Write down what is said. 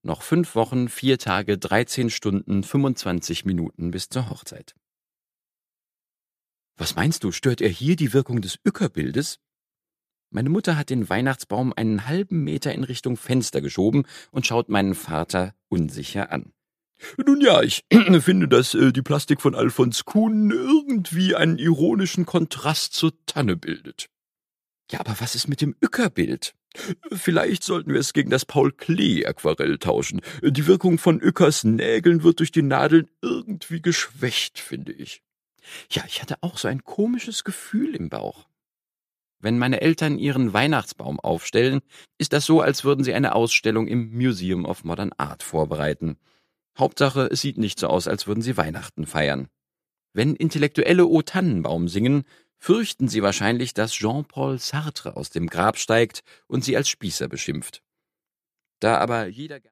Noch 5 Wochen, 4 Tage, 13 Stunden, 25 Minuten bis zur Hochzeit. Was meinst du, stört er hier die Wirkung des Uecker-Bildes? Meine Mutter hat den Weihnachtsbaum einen halben Meter in Richtung Fenster geschoben und schaut meinen Vater unsicher an. Nun ja, ich finde, dass die Plastik von Alfons Kuhn irgendwie einen ironischen Kontrast zur Tanne bildet. Ja, aber was ist mit dem Uecker-Bild? Vielleicht sollten wir es gegen das Paul-Klee-Aquarell tauschen. Die Wirkung von Ueckers Nägeln wird durch die Nadeln irgendwie geschwächt, finde ich. Ja, ich hatte auch so ein komisches Gefühl im Bauch. Wenn meine Eltern ihren Weihnachtsbaum aufstellen, ist das so, als würden sie eine Ausstellung im Museum of Modern Art vorbereiten. Hauptsache, es sieht nicht so aus, als würden sie Weihnachten feiern. Wenn Intellektuelle O Tannenbaum singen, fürchten sie wahrscheinlich, dass Jean-Paul Sartre aus dem Grab steigt und sie als Spießer beschimpft. Da aber jeder